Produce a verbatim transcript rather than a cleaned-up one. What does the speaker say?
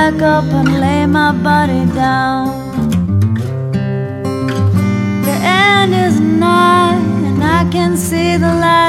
back up and lay my body down. The end is nigh and I can see the light.